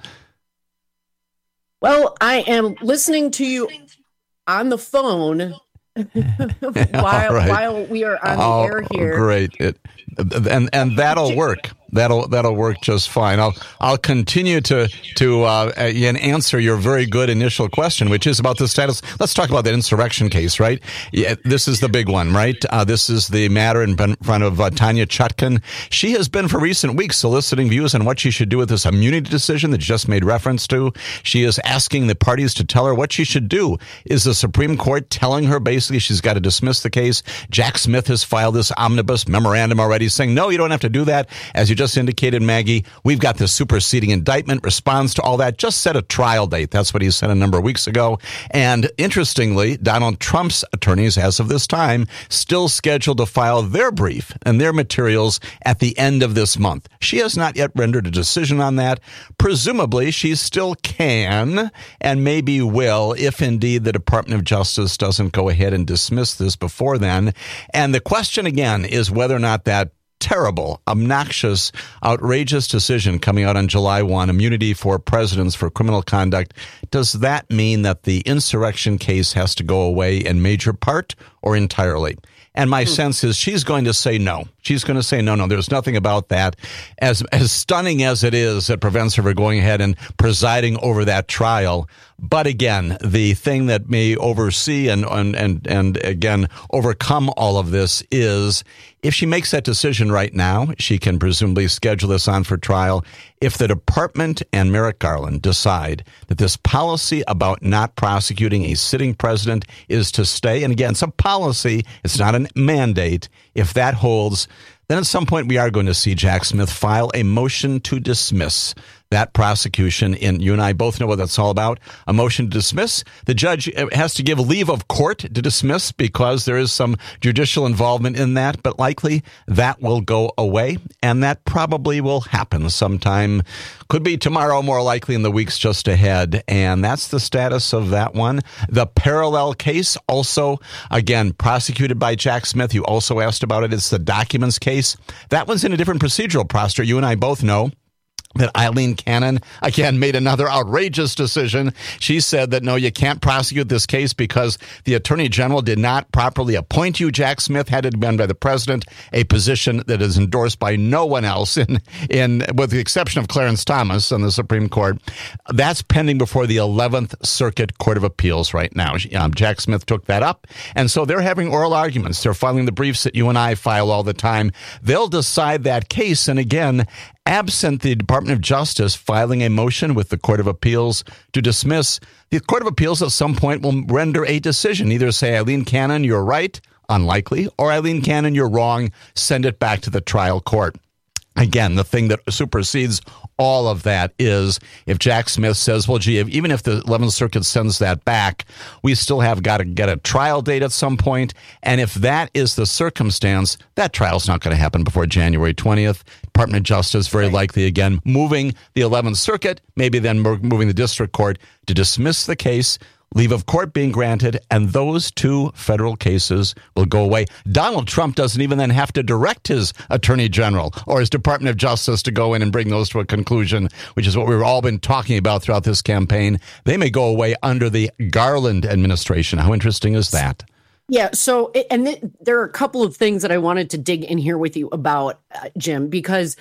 Well, I am listening to you on the phone while we are on the air here. Great. And that'll work. That'll work just fine. I'll continue to answer your very good initial question, which is about the status. Let's talk about that insurrection case, right? Yeah, this is the big one, right? This is the matter in front of Tanya Chutkan. She has been for recent weeks soliciting views on what she should do with this immunity decision that you just made reference to. She is asking the parties to tell her what she should do. Is the Supreme Court telling her basically she's got to dismiss the case? Jack Smith has filed this omnibus memorandum already saying, no, you don't have to do that. As you just indicated, Maggie, we've got the superseding indictment response to all that. Just set a trial date. That's what he said a number of weeks ago. And interestingly, Donald Trump's attorneys, as of this time, still scheduled to file their brief and their materials at the end of this month. She has not yet rendered a decision on that. Presumably, she still can and maybe will if indeed the Department of Justice doesn't go ahead and dismiss this before then. And the question again is whether or not that terrible, obnoxious, outrageous decision coming out on July 1, immunity for presidents for criminal conduct, does that mean that the insurrection case has to go away in major part or entirely? And my sense is she's going to say no. She's going to say, no, there's nothing about that. As stunning as it is, that prevents her from going ahead and presiding over that trial. But again, the thing that may oversee and again overcome all of this is if she makes that decision right now, she can presumably schedule this on for trial. If the department and Merrick Garland decide that this policy about not prosecuting a sitting president is to stay, and again, it's a policy, it's not a mandate, if that holds, then at some point we are going to see Jack Smith file a motion to dismiss that prosecution. And you and I both know what that's all about. A motion to dismiss. The judge has to give leave of court to dismiss because there is some judicial involvement in that, but likely that will go away, and that probably will happen sometime. Could be tomorrow, more likely in the weeks just ahead. And that's the status of that one. The parallel case, also, again, prosecuted by Jack Smith. You also asked about it. It's the documents case. That one's in a different procedural posture. You and I both know that Eileen Cannon, again, made another outrageous decision. She said that, no, you can't prosecute this case because the Attorney General did not properly appoint you, Jack Smith, had it been by the President, a position that is endorsed by no one else, with the exception of Clarence Thomas on the Supreme Court. That's pending before the 11th Circuit Court of Appeals right now. Jack Smith took that up, and so they're having oral arguments. They're filing the briefs that you and I file all the time. They'll decide that case, and again, absent the Department of Justice filing a motion with the Court of Appeals to dismiss, the Court of Appeals at some point will render a decision. Either say, Eileen Cannon, you're right, unlikely, or Eileen Cannon, you're wrong, send it back to the trial court. Again, the thing that supersedes all of that is if Jack Smith says, well, gee, even if the 11th Circuit sends that back, we still have got to get a trial date at some point. And if that is the circumstance, that trial's not going to happen before January 20th. Department of Justice, very likely, again, moving the 11th Circuit, maybe then moving the district court to dismiss the case, leave of court being granted, and those two federal cases will go away. Donald Trump doesn't even then have to direct his Attorney General or his Department of Justice to go in and bring those to a conclusion, which is what we've all been talking about throughout this campaign. They may go away under the Garland administration. How interesting is that? Yeah. So, there are a couple of things that I wanted to dig in here with you about, Jim, because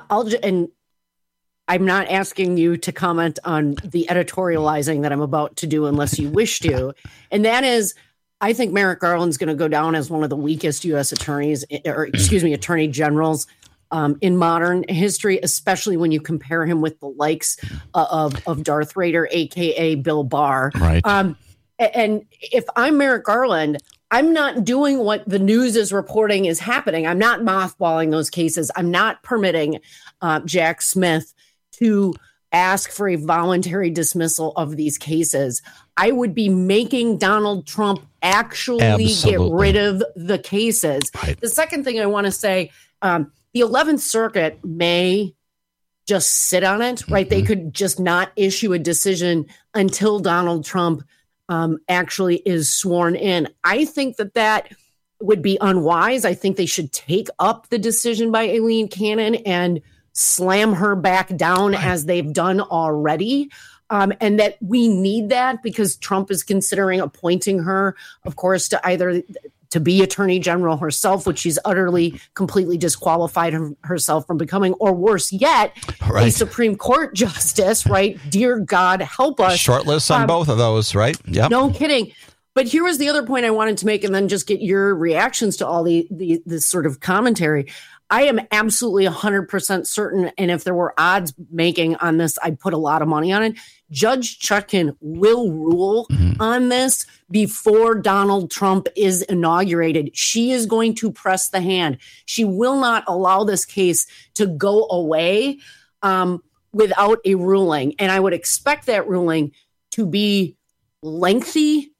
I'm not asking you to comment on the editorializing that I'm about to do unless you wish to. And that is, I think Merrick Garland's going to go down as one of the weakest U.S. attorneys, attorney generals in modern history, especially when you compare him with the likes of Darth Vader, a.k.a. Bill Barr. Right. And if I'm Merrick Garland, I'm not doing what the news is reporting is happening. I'm not mothballing those cases. I'm not permitting Jack Smith to ask for a voluntary dismissal of these cases. I would be making Donald Trump actually get rid of the cases. Right. The second thing I want to say, the 11th Circuit may just sit on it, right? They could just not issue a decision until Donald Trump actually is sworn in. I think that would be unwise. I think they should take up the decision by Eileen Cannon and slam her back down as they've done already. And that we need that because Trump is considering appointing her, of course, to either to be Attorney General herself, which she's utterly, completely disqualified herself from becoming, or worse yet, a Supreme Court justice, right? Dear God, help us. Short list on both of those, right? Yep. No kidding. But here was the other point I wanted to make, and then just get your reactions to all this sort of commentary. I am absolutely 100% certain, and if there were odds making on this, I'd put a lot of money on it. Judge Chutkan will rule on this before Donald Trump is inaugurated. She is going to press the hand. She will not allow this case to go away without a ruling. And I would expect that ruling to be lengthy,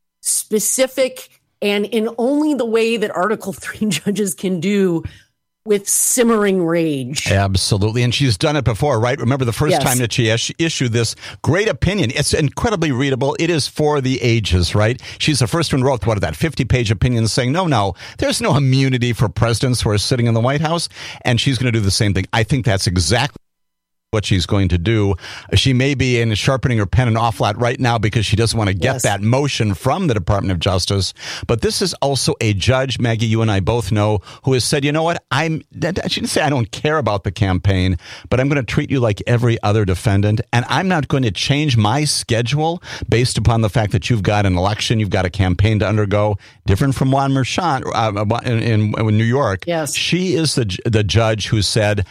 specific, and in only the way that Article 3 judges can do, with simmering rage. Absolutely. And she's done it before, right? Remember the first time that she issued this great opinion. It's incredibly readable. It is for the ages, right? She's the first one who wrote, that 50-page opinion saying, no, there's no immunity for presidents who are sitting in the White House. And she's going to do the same thing. I think that's exactly what she's going to do. She may be in sharpening her pen an awful lot right now because she doesn't want to get that motion from the Department of Justice. But this is also a judge, Maggie, you and I both know, who has said, you know what, she didn't say I don't care about the campaign, but I'm going to treat you like every other defendant. And I'm not going to change my schedule based upon the fact that you've got an election, you've got a campaign to undergo, different from Juan Merchan in New York. Yes. She is the judge who said,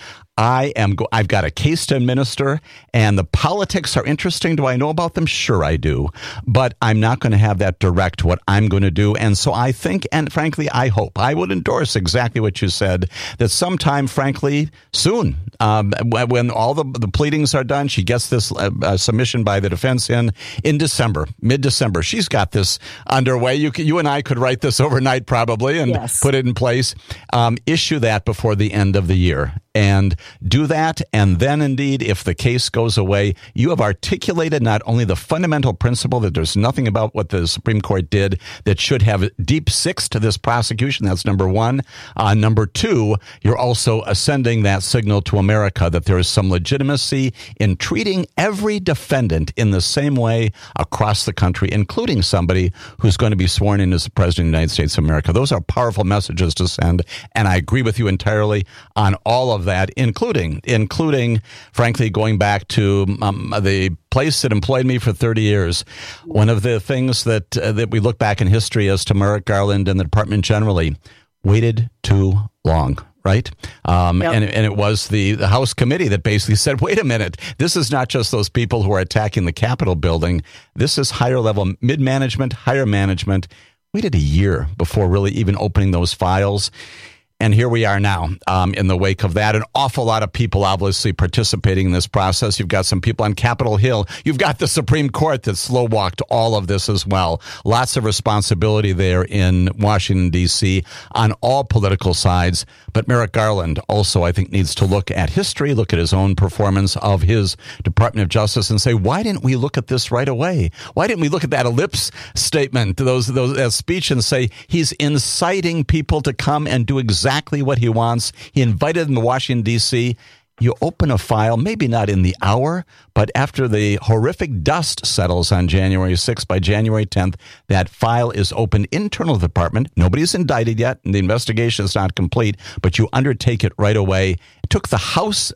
I've got a case to administer, and the politics are interesting. Do I know about them? Sure, I do. But I'm not going to have that direct what I'm going to do. And so I think, and frankly, I hope, I would endorse exactly what you said, that sometime, frankly, soon, when all the pleadings are done, she gets this submission by the defense in December, mid-December. She's got this underway. You and I could write this overnight probably and put it in place. Issue that before the end of the year. And do that, and then indeed, if the case goes away, you have articulated not only the fundamental principle that there's nothing about what the Supreme Court did that should have deep six to this prosecution. That's number one. Number two, you're also sending that signal to America that there is some legitimacy in treating every defendant in the same way across the country, including somebody who's going to be sworn in as the President of the United States of America. Those are powerful messages to send, and I agree with you entirely on all of that, including, frankly, going back to the place that employed me for 30 years. One of the things that we look back in history as to Merrick Garland and the department generally waited too long. Right. And it was the House committee that basically said, wait a minute, this is not just those people who are attacking the Capitol building. This is higher level mid-management, higher management. Waited a year before really even opening those files. And here we are now in the wake of that. An awful lot of people obviously participating in this process. You've got some people on Capitol Hill. You've got the Supreme Court that slow-walked all of this as well. Lots of responsibility there in Washington, D.C. on all political sides. But Merrick Garland also, I think, needs to look at history, look at his own performance of his Department of Justice and say, why didn't we look at this right away? Why didn't we look at that ellipse statement, that speech, and say he's inciting people to come and do exactly what he wants? He invited them to Washington, D.C. You open a file, maybe not in the hour, but after the horrific dust settles on January 6th, by January 10th, that file is opened internal to the department. Nobody's indicted yet, and the investigation is not complete, but you undertake it right away. It took the House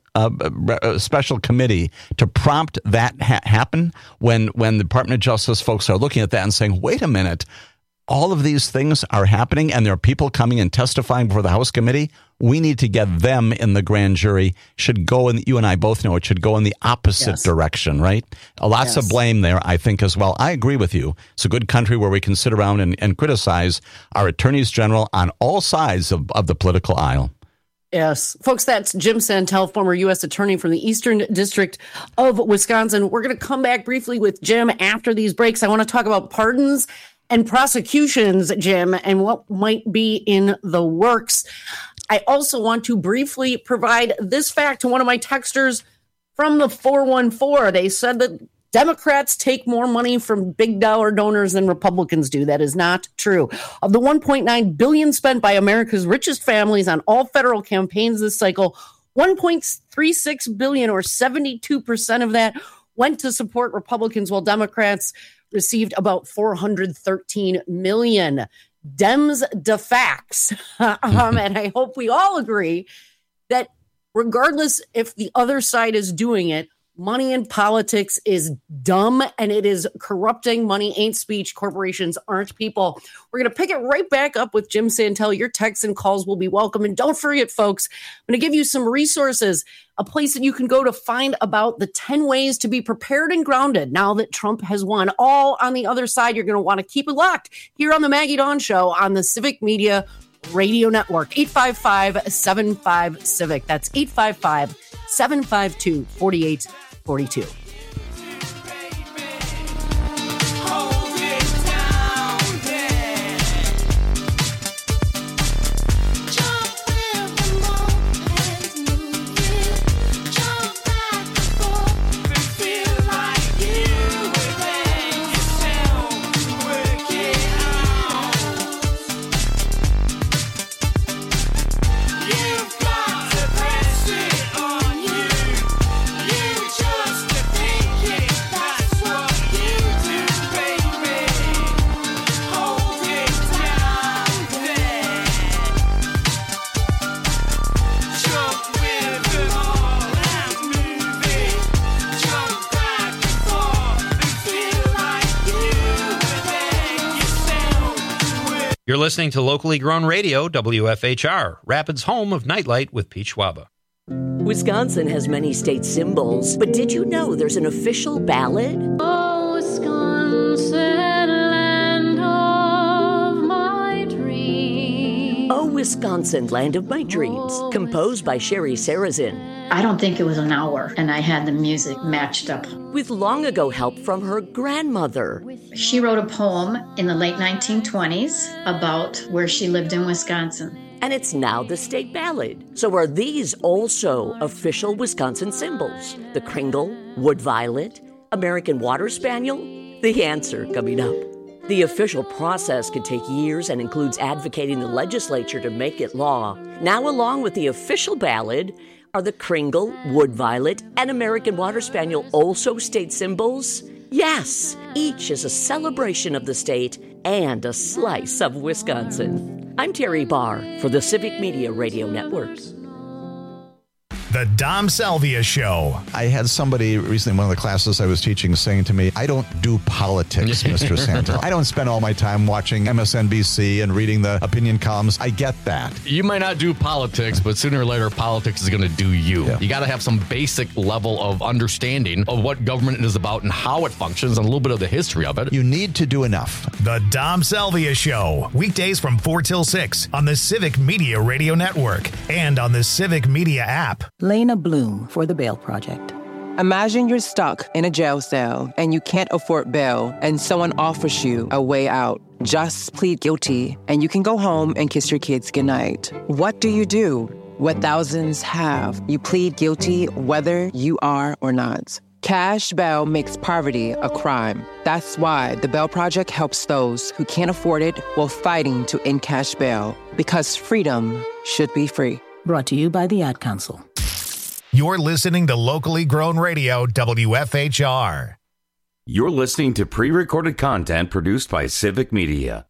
Special Committee to prompt that happen when the Department of Justice folks are looking at that and saying, wait a minute, all of these things are happening and there are people coming and testifying before the House committee. We need to get them in the grand jury. Should go in, you and I both know it should go in the opposite direction, right? Lots of blame there, I think, as well. I agree with you. It's a good country where we can sit around and criticize our attorneys general on all sides of the political aisle. Yes. Folks, that's Jim Santel, former U.S. Attorney from the Eastern District of Wisconsin. We're going to come back briefly with Jim after these breaks. I want to talk about pardons and prosecutions, Jim, and what might be in the works. I also want to briefly provide this fact to one of my texters from the 414. They said that Democrats take more money from big dollar donors than Republicans do. That is not true. Of the $1.9 billion spent by America's richest families on all federal campaigns this cycle, $1.36 billion, or 72% of that, went to support Republicans, while Democrats received about $413 million. Dems de facts. And I hope we all agree that regardless if the other side is doing it, money in politics is dumb and it is corrupting. Money ain't speech. Corporations aren't people. We're going to pick it right back up with Jim Santel. Your texts and calls will be welcome. And don't forget, folks, I'm going to give you some resources, a place that you can go to find about the 10 ways to be prepared and grounded now that Trump has won. All on the other side. You're going to want to keep it locked here on the Maggie Dawn Show on the Civic Media Radio Network. 855-75-CIVIC. That's 855-752-4842. You're listening to locally grown radio, WFHR, Rapids' home of Nightlight with Pete Schwaba. Wisconsin has many state symbols, but did you know there's an official ballad? Oh, Wisconsin, land of my dreams. Oh, Wisconsin, land of my dreams, composed by Sherry Sarazin. I don't think it was an hour, and I had the music matched up. With long ago help from her grandmother. She wrote a poem in the late 1920s about where she lived in Wisconsin. And it's now the state ballad. So are these also official Wisconsin symbols? The Kringle, Wood Violet, American Water Spaniel? The answer coming up. The official process can take years and includes advocating the legislature to make it law. Now, along with the official ballad, are the Kringle, Wood Violet, and American Water Spaniel also state symbols? Yes, each is a celebration of the state and a slice of Wisconsin. I'm Terry Barr for the Civic Media Radio Network. The Dom Salvia Show. I had somebody recently in one of the classes I was teaching saying to me, I don't do politics, Mr. Santel. I don't spend all my time watching MSNBC and reading the opinion columns. I get that. You might not do politics, but sooner or later, politics is going to do you. Yeah. You got to have some basic level of understanding of what government is about and how it functions and a little bit of the history of it. You need to do enough. The Dom Salvia Show. Weekdays from 4 till 6 on the Civic Media Radio Network and on the Civic Media app. Lena Bloom for the Bail Project. Imagine you're stuck in a jail cell and you can't afford bail and someone offers you a way out. Just plead guilty and you can go home and kiss your kids goodnight. What do you do? What thousands have. You plead guilty whether you are or not. Cash bail makes poverty a crime. That's why the Bail Project helps those who can't afford it while fighting to end cash bail. Because freedom should be free. Brought to you by the Ad Council. You're listening to locally grown radio, WFHR. You're listening to pre-recorded content produced by Civic Media.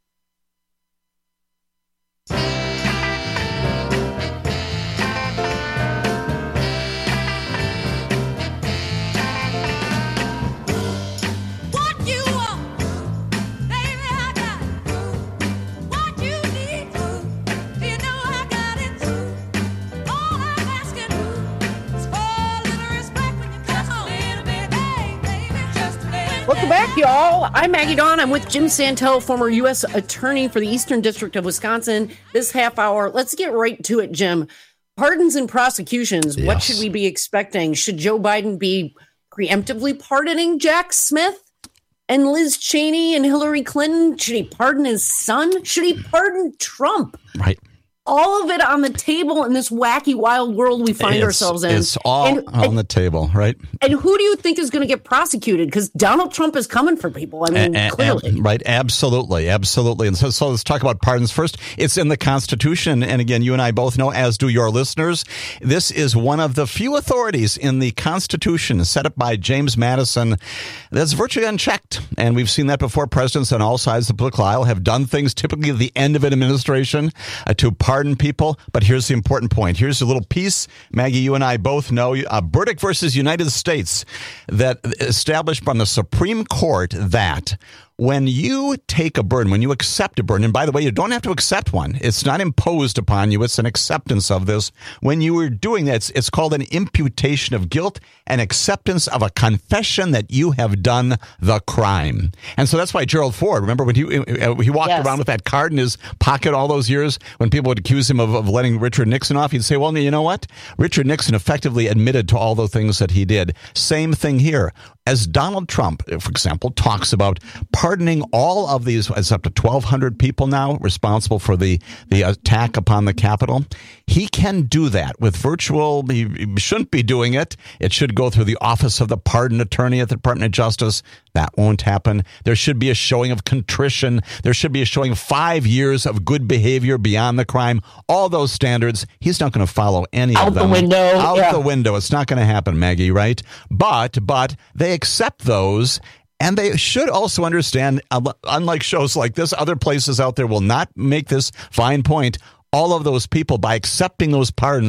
Welcome back, y'all. I'm Maggie Dawn. I'm with Jim Santel, former U.S. Attorney for the Eastern District of Wisconsin. This half hour, let's get right to it, Jim. Pardons and prosecutions. Yes. What should we be expecting? Should Joe Biden be preemptively pardoning Jack Smith and Liz Cheney and Hillary Clinton? Should he pardon his son? Should he pardon Trump? Right. All of it on the table in this wacky, wild world we find ourselves in. It's all on the table, right? And who do you think is going to get prosecuted? Because Donald Trump is coming for people. I mean, clearly. Right, absolutely, absolutely. And so let's talk about pardons first. It's in the Constitution. And again, you and I both know, as do your listeners, this is one of the few authorities in the Constitution set up by James Madison that's virtually unchecked. And we've seen that before. Presidents on all sides of the political aisle have done things, typically at the end of an administration, to pardon people. But here's the important point. Here's a little piece, Maggie, you and I both know, Burdick versus United States, that established from the Supreme Court that when you take a burden, when you accept a burden, and by the way, you don't have to accept one. It's not imposed upon you. It's an acceptance of this. When you are doing that, it's called an imputation of guilt, an acceptance of a confession that you have done the crime. And so that's why Gerald Ford, remember when he walked around with that card in his pocket all those years when people would accuse him of letting Richard Nixon off, he'd say, well, you know what? Richard Nixon effectively admitted to all the things that he did. Same thing here. As Donald Trump, for example, talks about pardoning all of these, it's up to 1,200 people now responsible for the attack upon the Capitol. He can do that with virtual. He shouldn't be doing it. It should go through the Office of the Pardon Attorney at the Department of Justice. That won't happen. There should be a showing of contrition. There should be a showing of 5 years of good behavior beyond the crime. All those standards, he's not going to follow any of them. Out the window. It's not going to happen, Maggie, right? But they accept those. And they should also understand, unlike shows like this, other places out there will not make this fine point. All of those people, by accepting those pardons,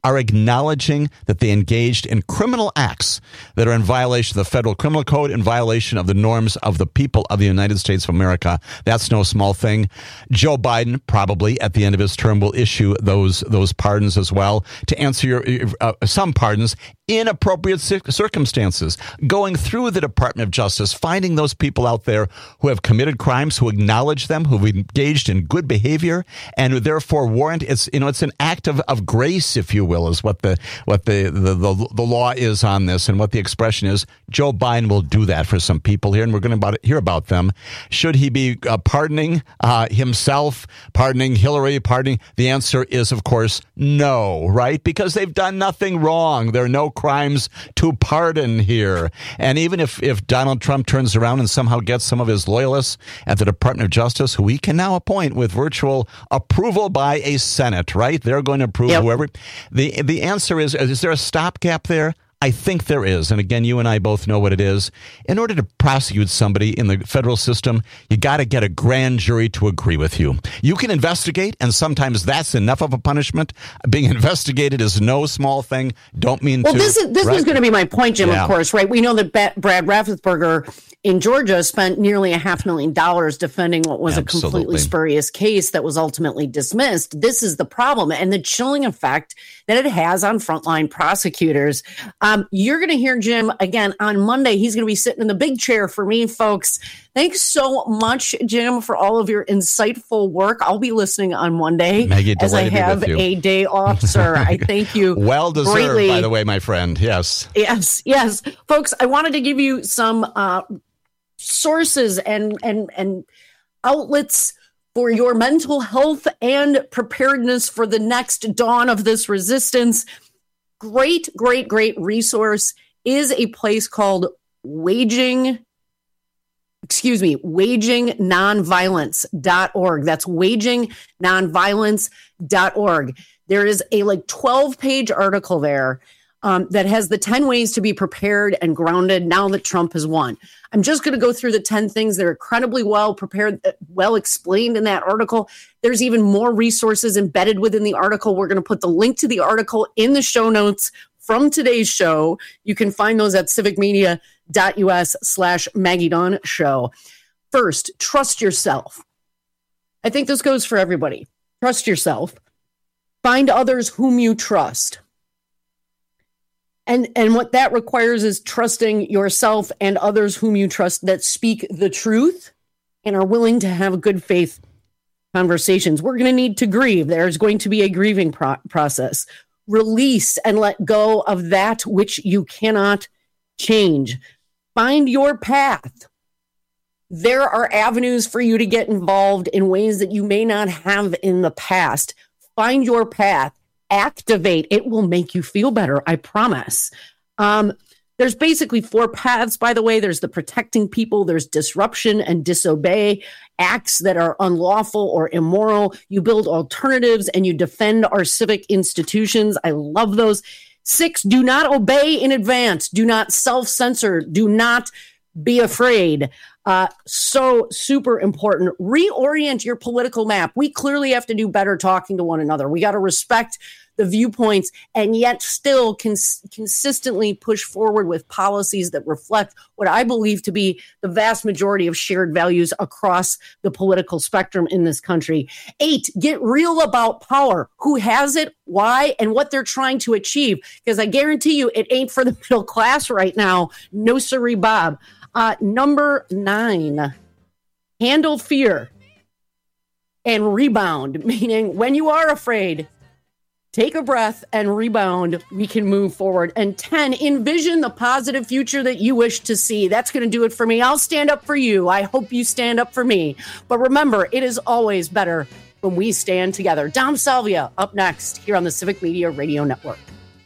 are acknowledging that they engaged in criminal acts that are in violation of the federal criminal code, in violation of the norms of the people of the United States of America. That's no small thing. Joe Biden probably at the end of his term will issue those pardons as well. To answer your some pardons, inappropriate circumstances, going through the Department of Justice, finding those people out there who have committed crimes, who acknowledge them, who've engaged in good behavior, and who therefore warrant it's an act of grace, if you will, is what the law is on this, and what the expression is. Joe Biden will do that for some people here, and we're going to hear about them. Should he be pardoning himself, pardoning Hillary, pardoning? The answer is, of course, no, right? Because they've done nothing wrong. There are no crimes to pardon here. And even if Donald Trump turns around and somehow gets some of his loyalists at the Department of Justice, who he can now appoint with virtual approval by a Senate, right? They're going to approve whoever. The answer is there a stopgap there? I think there is. And again, you and I both know what it is. In order to prosecute somebody in the federal system, you got to get a grand jury to agree with you. You can investigate, and sometimes that's enough of a punishment. Being investigated is no small thing. Don't mean to. Well, this was going to be my point, Jim, of course, right? We know that Brad Raffensperger in Georgia spent nearly $500,000 defending what was a completely spurious case that was ultimately dismissed. This is the problem and the chilling effect that it has on frontline prosecutors. You're going to hear Jim again on Monday. He's going to be sitting in the big chair for me, folks. Thanks so much, Jim, for all of your insightful work. I'll be listening on Monday, Maggie, as I have a day off, sir. I thank you. Well deserved, greatly. By the way, my friend. Yes. Yes. Folks, I wanted to give you some sources and outlets for your mental health and preparedness for the next dawn of this resistance. Great resource is a place called wagingnonviolence.org. That's wagingnonviolence.org. There is a 12-page article there that has the 10 ways to be prepared and grounded now that Trump has won. I'm just going to go through the 10 things that are incredibly well prepared, well explained in that article. There's even more resources embedded within the article. We're going to put the link to the article in the show notes from today's show. You can find those at civicmedia.us/Maggie Dawn Show. First, trust yourself. I think this goes for everybody. Trust yourself. Find others whom you trust. And what that requires is trusting yourself and others whom you trust that speak the truth and are willing to have good faith conversations. We're going to need to grieve. There's going to be a grieving process. Release and let go of that which you cannot change. Find your path. There are avenues for you to get involved in ways that you may not have in the past. Find your path. Activate. It will make you feel better. I promise. There's basically 4 paths, by the way. There's the protecting people. There's disruption and disobey, acts that are unlawful or immoral. You build alternatives and you defend our civic institutions. I love those. 6, do not obey in advance. Do not self-censor. Do not be afraid. So super important. Reorient your political map. We clearly have to do better talking to one another. We got to respect the viewpoints and yet still consistently push forward with policies that reflect what I believe to be the vast majority of shared values across the political spectrum in this country. 8, get real about power. Who has it, why, and what they're trying to achieve. Because I guarantee you it ain't for the middle class right now. No siree, Bob. Number 9, handle fear and rebound, meaning when you are afraid, take a breath and rebound. We can move forward. And 10, envision the positive future that you wish to see. That's going to do it for me. I'll stand up for you. I hope you stand up for me. But remember, it is always better when we stand together. Dom Salvia up next here on the Civic Media Radio Network.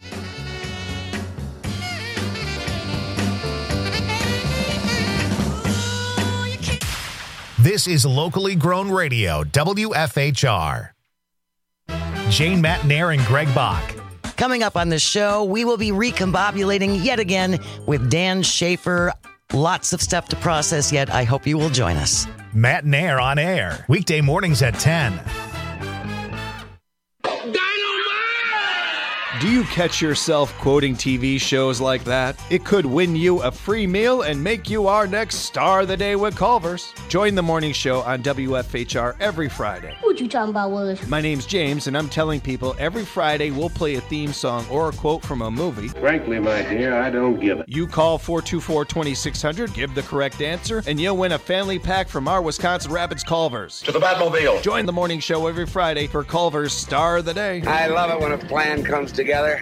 This is locally grown radio, WFHR. Jane Matnair and Greg Bach. Coming up on the show, we will be recombobulating yet again with Dan Schaefer. Lots of stuff to process yet. I hope you will join us. Matnair on air, weekday mornings at 10. Do you catch yourself quoting TV shows like that? It could win you a free meal and make you our next star of the day with Culver's. Join the morning show on WFHR every Friday. What you talking about, Willis? My name's James, and I'm telling people every Friday we'll play a theme song or a quote from a movie. Frankly, my dear, I don't give it. You call 424-2600, give the correct answer, and you'll win a family pack from our Wisconsin Rapids Culver's. To the Batmobile. Join the morning show every Friday for Culver's Star of the Day. I love it when a plan comes together.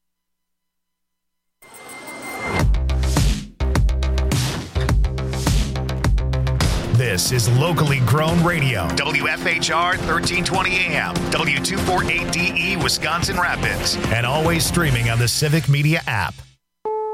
This is locally grown radio. WFHR 1320 AM, W248DE Wisconsin Rapids, and always streaming on the Civic Media app.